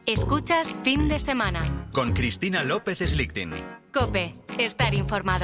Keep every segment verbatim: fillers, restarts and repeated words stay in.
Escuchas Fin de Semana. Con Cristina López Slichting. COPE. Estar informado.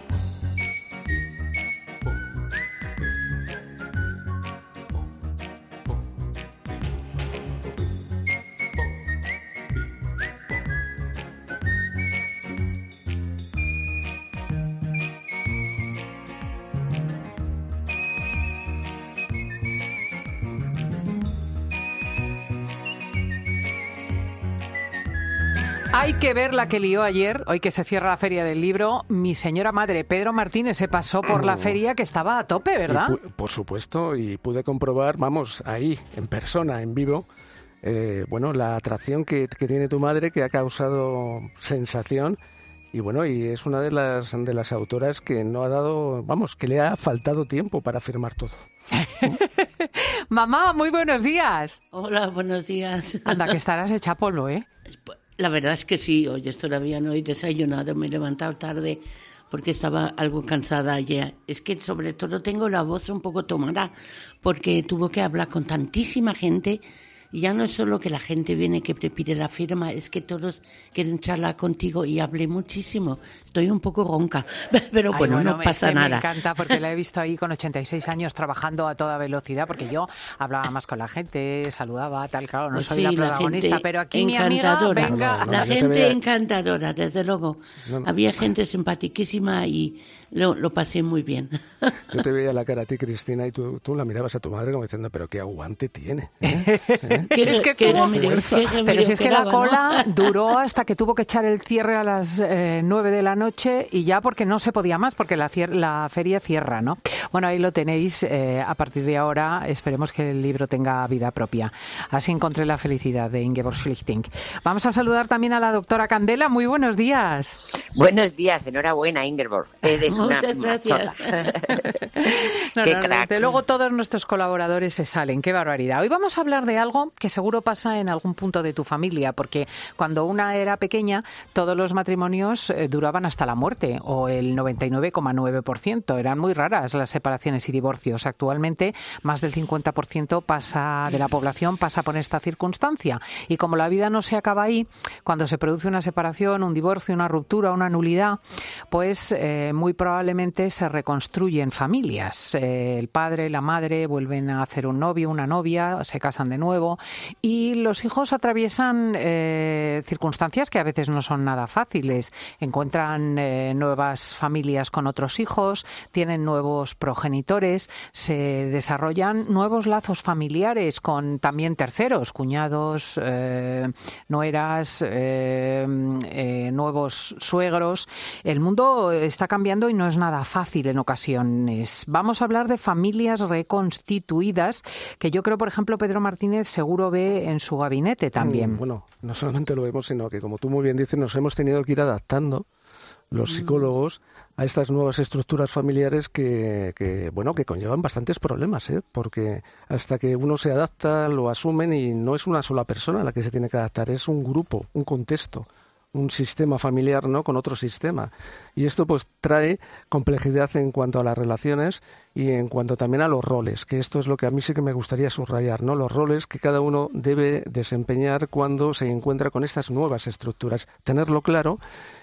Hay que ver la que lió ayer, hoy que se cierra la Feria del Libro. Mi señora madre, Pedro Martínez, se pasó por la feria que estaba a tope, ¿verdad? Pu- por supuesto, y pude comprobar, vamos, ahí, en persona, en vivo, eh, bueno, la atracción que, que tiene tu madre, que ha causado sensación. Y bueno, y es una de las de las autoras que no ha dado, vamos, que le ha faltado tiempo para firmar todo. Mamá, muy buenos días. Hola, buenos días. Anda, que estarás hecha polvo, ¿eh? La verdad es que sí, hoy todavía no he desayunado, me he levantado tarde porque estaba algo cansada ayer. Es que sobre todo tengo la voz un poco tomada porque tuve que hablar con tantísima gente. Y ya no es solo que la gente viene que te pide la firma, es que todos quieren charlar contigo y hablé muchísimo. Estoy un poco ronca, pero Ay, bueno, bueno, no pasa es que nada. Me encanta porque la he visto ahí con ochenta y seis años trabajando a toda velocidad, porque yo hablaba más con la gente, saludaba, tal, claro, no Pues soy sí, la la protagonista, gente pero aquí mi amiga, encantadora. venga. No, no, La yo te gente veía- encantadora, desde luego. No, no. Había gente simpaticísima y lo, lo pasé muy bien. Yo te veía la cara a ti, Cristina, y tú, tú la mirabas a tu madre como diciendo, pero qué aguante tiene. ¿eh? ¿Eh? Qué- Es que qué estuvo- remedio- qué Pero remedio si es que la quedaba, ¿no? cola duró hasta que tuvo que echar el cierre a las eh, nueve de la noche y ya porque no se podía más, porque la, cier- la feria cierra, ¿no? Bueno, ahí lo tenéis. Eh, a partir de ahora esperemos que el libro tenga vida propia. Así encontré la felicidad de Ingeborg Schlichting. Vamos a saludar también a la doctora Candela. Muy buenos días. Buenos días, enhorabuena, Ingeborg. Eres una Muchas gracias. machota. No, Qué no, crack. desde luego todos nuestros colaboradores se salen, qué barbaridad. Hoy vamos a hablar de algo que seguro pasa en algún punto de tu familia, porque cuando una era pequeña todos los matrimonios eh, duraban hasta la muerte, o el noventa y nueve coma nueve por ciento. Eran muy raras las separaciones y divorcios. Actualmente más del cincuenta por ciento pasa, de la población pasa por esta circunstancia. Y como la vida no se acaba ahí, cuando se produce una separación, un divorcio, una ruptura, una nulidad, pues eh, muy probablemente se reconstruyen familias. Eh, el padre, la madre vuelven a hacer un novio, una novia, se casan de nuevo y los hijos atraviesan eh, circunstancias que a veces no son nada fáciles. Encuentran eh, nuevas familias con otros hijos, tienen nuevos progenitores, se desarrollan nuevos lazos familiares con también terceros, cuñados, eh, nueras, eh, eh, nuevos suegros. El mundo está cambiando y no es nada fácil en ocasiones. Vamos a hablar de familias reconstituidas, que yo creo, por ejemplo, Pedro Martínez seguro ve en su gabinete también. Mm, Bueno, no solamente lo vemos, sino que, como tú muy bien dices, nos hemos tenido que ir adaptando los psicólogos a estas nuevas estructuras familiares que, que bueno, que conllevan bastantes problemas, ¿eh? Porque hasta que uno se adapta, lo asumen y no es una sola persona la que se tiene que adaptar, es un grupo, un contexto, un sistema familiar, ¿no?, con otro sistema. Y esto pues trae complejidad en cuanto a las relaciones y en cuanto también a los roles, que esto es lo que a mí sí que me gustaría subrayar, ¿no? Los roles que cada uno debe desempeñar cuando se encuentra con estas nuevas estructuras. Tenerlo claro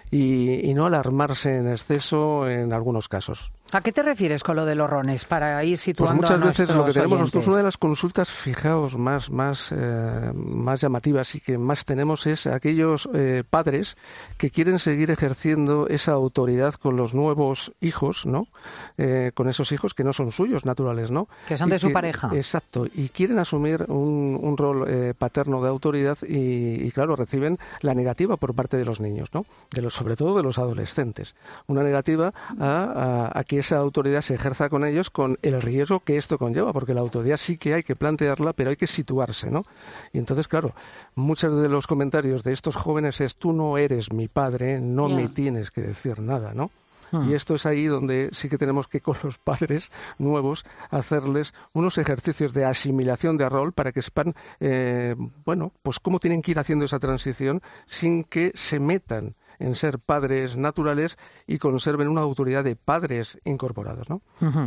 y, y no alarmarse en exceso en algunos casos. ¿A qué te refieres con lo de los roles? Para ir Pues situando muchas a veces lo que tenemos oyentes. nosotros, una de las consultas, fijaos, más, más, eh, más llamativas y que más tenemos es aquellos eh, padres que quieren seguir ejerciendo esa autoridad con los nuevos hijos, ¿no? Eh, con esos hijos que no son suyos, naturales, ¿no? Que son Y de su pareja. Exacto, y quieren asumir un, un rol eh, paterno de autoridad y, y, claro, reciben la negativa por parte de los niños, ¿no? De los, sobre todo de los adolescentes. Una negativa a, a, a que esa autoridad se ejerza con ellos con el riesgo que esto conlleva, porque la autoridad sí que hay que plantearla, pero hay que situarse, ¿no? Y entonces, claro, muchos de los comentarios de estos jóvenes es: tú no eres mi padre, no Ya. me tienes que decir nada, ¿no? Hmm. Y esto es ahí donde sí que tenemos que, con los padres nuevos, hacerles unos ejercicios de asimilación de rol para que sepan, eh, bueno, pues cómo tienen que ir haciendo esa transición sin que se metan en ser padres naturales y conserven una autoridad de padres incorporados, ¿no? Ujú.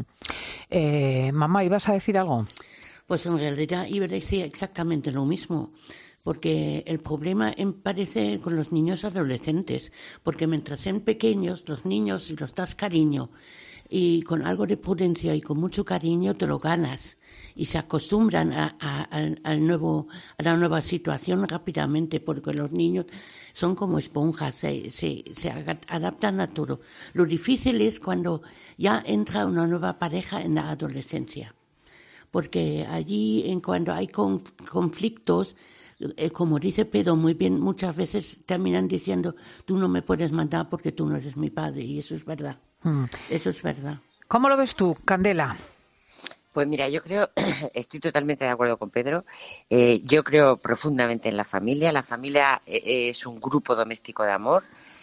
Eh, mamá, ¿ibas a decir algo? Pues en realidad iba a decir exactamente lo mismo. porque el problema em, parece con los niños adolescentes, porque mientras sean pequeños, los niños, si los das cariño y con algo de prudencia y con mucho cariño, te lo ganas y se acostumbran a, a, al, al nuevo, a la nueva situación rápidamente, porque los niños son como esponjas, se, se, se adaptan a todo. Lo difícil es cuando ya entra una nueva pareja en la adolescencia, porque allí en cuando hay conflictos, eh, como dice Pedro muy bien, muchas veces terminan diciendo, tú no me puedes mandar porque tú no eres mi padre, y eso es verdad. Mm. Eso es verdad. ¿Cómo lo ves tú, Candela? Pues mira, yo creo, estoy totalmente de acuerdo con Pedro, eh, yo creo profundamente en la familia. La familia eh, es un grupo doméstico de amor.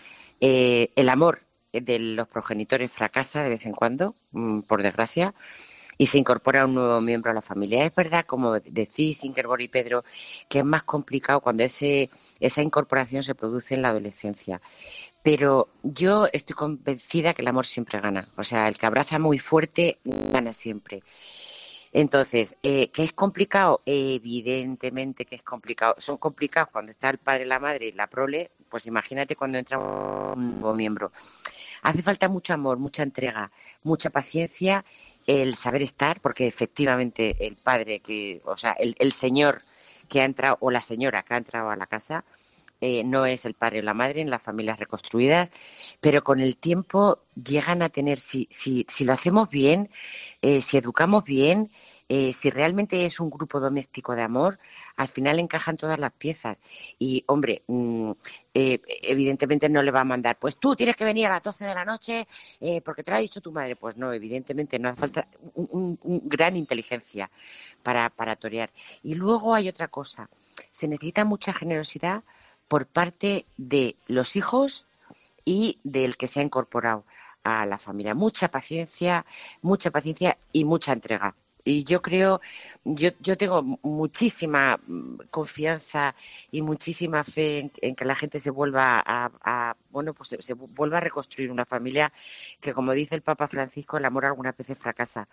Eh, el amor de los progenitores fracasa de vez en cuando, mmm, por desgracia, y se incorpora un nuevo miembro a la familia. Es verdad, como decís Ingeborg y Pedro, que es más complicado cuando ese, esa incorporación se produce en la adolescencia. Pero yo estoy convencida que el amor siempre gana. O sea, el que abraza muy fuerte gana siempre. Entonces, eh, ¿qué es complicado? Evidentemente que es complicado. Son complicados cuando está el padre, la madre y la prole, pues imagínate cuando entra un nuevo miembro. Hace falta mucho amor, mucha entrega, mucha paciencia, el saber estar, porque efectivamente el padre, que, o sea, el, el señor que ha entrado o la señora que ha entrado a la casa, Eh, no es el padre o la madre en las familias reconstruidas, pero con el tiempo llegan a tener, si, si, si lo hacemos bien, eh, si educamos bien, eh, si realmente es un grupo doméstico de amor, al final encajan todas las piezas. Y, hombre, mmm, eh, evidentemente no le va a mandar, pues tú tienes que venir a las doce de la noche eh, porque te lo ha dicho tu madre. Pues no, evidentemente no hace falta un, un, un gran inteligencia para, para torear. Y luego hay otra cosa, se necesita mucha generosidad por parte de los hijos y del que se ha incorporado a la familia. Mucha paciencia, mucha paciencia y mucha entrega. Y yo creo, yo, yo tengo muchísima confianza y muchísima fe en, en que la gente se vuelva a, a bueno, pues se, se vuelva a reconstruir una familia que, como dice el Papa Francisco, el amor algunas veces fracasa.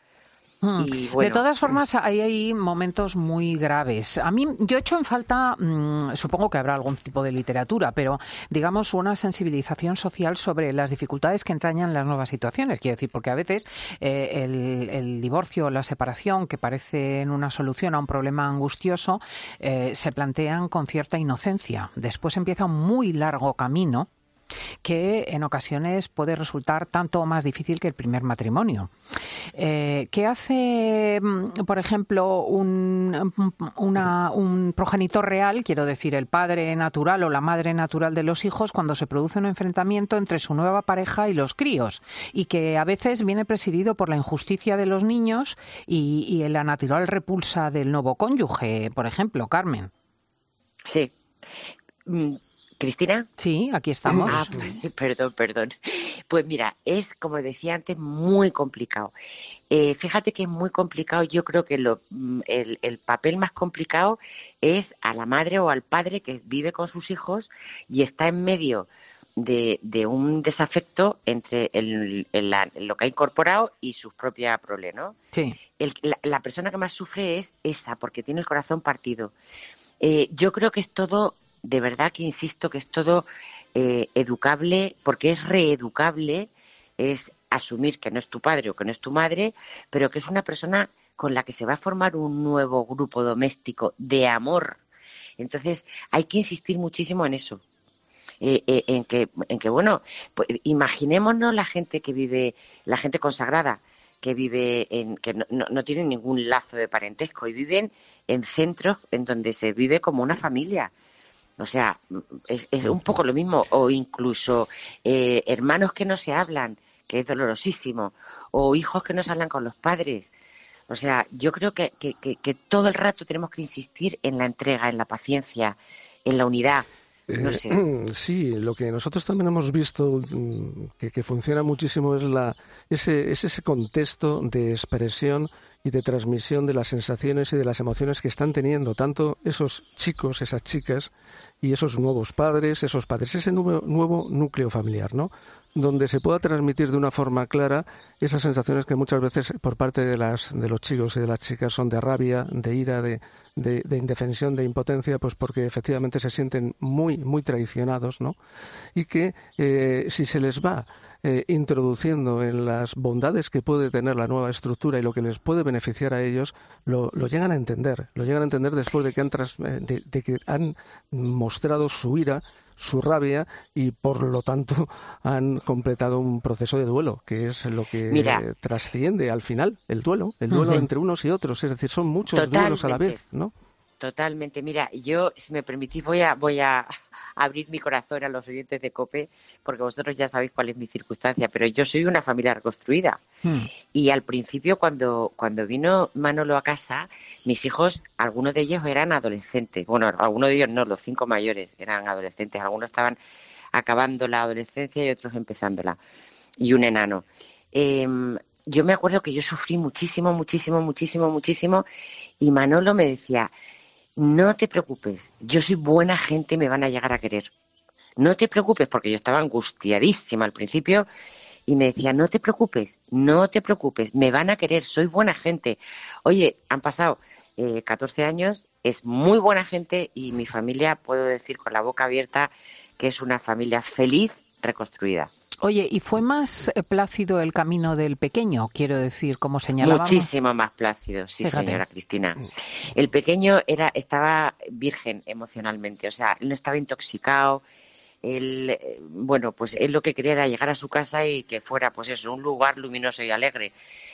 Y bueno, de todas formas, hay, hay momentos muy graves. A mí, yo he hecho en falta, mmm, supongo que habrá algún tipo de literatura, pero digamos una sensibilización social sobre las dificultades que entrañan las nuevas situaciones. Quiero decir, porque a veces eh, el, el divorcio o la separación, que parecen una solución a un problema angustioso, eh, se plantean con cierta inocencia. Después empieza un muy largo camino que en ocasiones puede resultar tanto o más difícil que el primer matrimonio. Eh, ¿Qué hace, por ejemplo, un, una, un progenitor real, quiero decir, el padre natural o la madre natural de los hijos, cuando se produce un enfrentamiento entre su nueva pareja y los críos, y que a veces viene presidido por la injusticia de los niños y, y la natural repulsa del nuevo cónyuge, por ejemplo, Carmen? Sí. Mm. ¿Cristina? Sí, aquí estamos. Ah, perdón, perdón. Pues mira, es, como decía antes, muy complicado. Eh, fíjate que es muy complicado. Yo creo que lo, el, el papel más complicado es a la madre o al padre que vive con sus hijos y está en medio de, de un desafecto entre el, el, la, lo que ha incorporado y su propia prole, ¿no? Sí. El, la, la persona que más sufre es esa, porque tiene el corazón partido. Eh, yo creo que es todo... De verdad que insisto que es todo eh, educable, porque es reeducable, es asumir que no es tu padre o que no es tu madre, pero que es una persona con la que se va a formar un nuevo grupo doméstico de amor. Entonces hay que insistir muchísimo en eso, eh, eh, en que, en que bueno, pues, imaginémonos la gente que vive, la gente consagrada, que vive en, que no, no, no tiene ningún lazo de parentesco y viven en centros en donde se vive como una familia. O sea, es, es un poco lo mismo, o incluso eh, hermanos que no se hablan, que es dolorosísimo, o hijos que no se hablan con los padres. O sea, yo creo que, que, que, que todo el rato tenemos que insistir en la entrega, en la paciencia, en la unidad. No sé. Eh, sí, lo que nosotros también hemos visto que, que funciona muchísimo es la ese, es ese contexto de expresión y de transmisión de las sensaciones y de las emociones que están teniendo tanto esos chicos, esas chicas y esos nuevos padres, esos padres, ese nuevo, nuevo núcleo familiar, ¿no? Donde se pueda transmitir de una forma clara esas sensaciones que muchas veces por parte de las de los chicos y de las chicas son de rabia, de ira, de, de, de indefensión, de impotencia, pues porque efectivamente se sienten muy, muy traicionados, ¿no? Y que eh, si se les va eh, introduciendo en las bondades que puede tener la nueva estructura y lo que les puede beneficiar a ellos, lo, lo llegan a entender, lo llegan a entender después de que han, tras, de, de que han mostrado su ira, su rabia y por lo tanto han completado un proceso de duelo, que es lo que Mira, trasciende al final el duelo, el duelo uh-huh. entre unos y otros, es decir, son muchos Totalmente. duelos a la vez, ¿no? Totalmente. Mira, yo, si me permitís, voy a voy a abrir mi corazón a los oyentes de COPE, porque vosotros ya sabéis cuál es mi circunstancia, pero yo soy una familia reconstruida. Hmm. Y al principio, cuando, cuando vino Manolo a casa, mis hijos, algunos de ellos eran adolescentes. Bueno, algunos de ellos no, los cinco mayores eran adolescentes. Algunos estaban acabando la adolescencia y otros empezándola. Y un enano. Eh, yo me acuerdo que yo sufrí muchísimo, muchísimo, muchísimo, muchísimo, y Manolo me decía: no te preocupes, yo soy buena gente y me van a llegar a querer. No te preocupes, porque yo estaba angustiadísima al principio y me decía: no te preocupes, no te preocupes, me van a querer, soy buena gente. Oye, han pasado eh, catorce años, es muy buena gente y mi familia, puedo decir con la boca abierta, que es una familia feliz, reconstruida. Oye, ¿y fue más plácido el camino del pequeño? Quiero decir, como señalábamos. Muchísimo más plácido, sí, Fíjate. señora Cristina. El pequeño era estaba virgen emocionalmente, o sea, no estaba intoxicado. Él, bueno, pues él lo que quería era llegar a su casa y que fuera, pues eso, un lugar luminoso y alegre.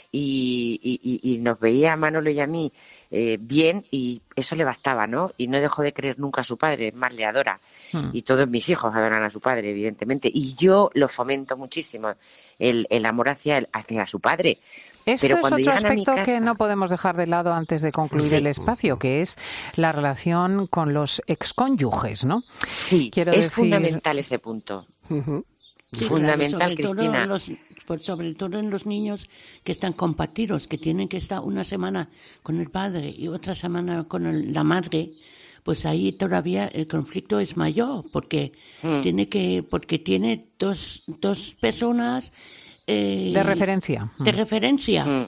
Y, y, y nos veía a Manolo y a mí eh, bien, y eso le bastaba, ¿no? Y no dejó de creer nunca a su padre, más le adora. Hmm. Y todos mis hijos adoran a su padre, evidentemente. Y yo lo fomento muchísimo, el, el amor hacia, el, hacia su padre. Esto Pero es cuando otro llegan aspecto a mi casa... que no podemos dejar de lado antes de concluir sí. el espacio, que es la relación con los excónyuges, ¿no? Sí, Quiero es decir... fundamental ese punto. Uh-huh. Sí, fundamental, claro, sobre Cristina. Todo los, pues sobre todo en los niños que están compartidos, que tienen que estar una semana con el padre y otra semana con el, la madre, pues ahí todavía el conflicto es mayor, porque hmm. tiene que, porque tiene dos, dos personas eh, de referencia. De referencia. Hmm.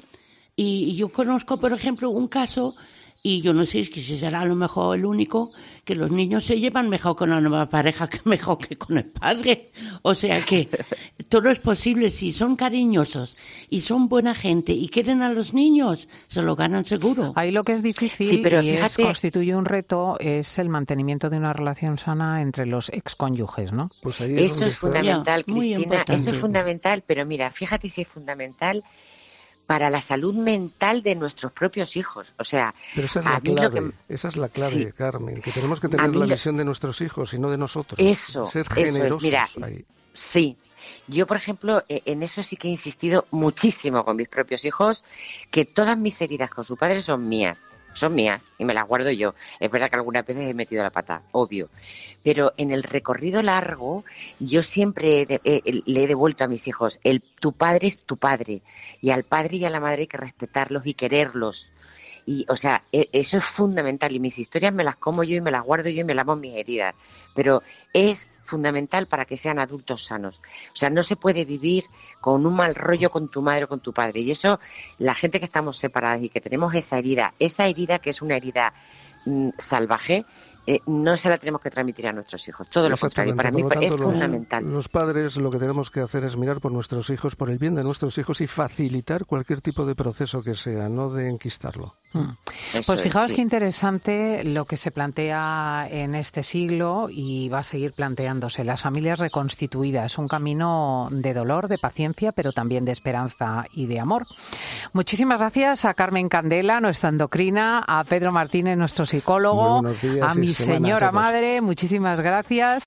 Y yo conozco, por ejemplo, un caso, y yo no sé si será a lo mejor el único, que los niños se llevan mejor con la nueva pareja que mejor que con el padre. O sea que todo es posible. Si son cariñosos y son buena gente y quieren a los niños, se lo ganan seguro. Ahí lo que es difícil sí, pero y fíjate... es, constituye un reto es el mantenimiento de una relación sana entre los excónyuges, ¿no? Pues ahí es eso es está... fundamental, Cristina. Eso es fundamental, pero mira, fíjate si es fundamental para la salud mental de nuestros propios hijos. O sea, pero esa es la clave, que... esa es la clave, sí. Carmen, que tenemos que tener la lo... visión de nuestros hijos y no de nosotros. Eso, Ser eso es. Mira, ahí. sí. Yo, por ejemplo, en eso sí que he insistido muchísimo con mis propios hijos, que todas mis heridas con su padre son mías. Son mías y me las guardo yo. Es verdad que algunas veces he metido la pata, obvio. Pero en el recorrido largo, yo siempre he, he, le he devuelto a mis hijos, el tu padre es tu padre. Y al padre y a la madre hay que respetarlos y quererlos. Y, o sea, eso es fundamental. Y mis historias me las como yo y me las guardo yo y me lavo mis heridas. Pero es fundamental para que sean adultos sanos. O sea, no se puede vivir con un mal rollo con tu madre o con tu padre. Y eso, la gente que estamos separadas y que tenemos esa herida, esa herida que es una herida mmm, salvaje, eh, no se la tenemos que transmitir a nuestros hijos. Todo lo contrario, para mí tanto, es los, fundamental. Los padres lo que tenemos que hacer es mirar por nuestros hijos, por el bien de nuestros hijos y facilitar cualquier tipo de proceso que sea, no de enquistarlo. Hmm. Pues fijaos sí. qué interesante lo que se plantea en este siglo y va a seguir planteándose. Las familias reconstituidas, un camino de dolor, de paciencia, pero también de esperanza y de amor. Muchísimas gracias a Carmen Candela, nuestra endocrina, a Pedro Martínez, nuestro psicólogo, a mi señora madre. Muchísimas gracias.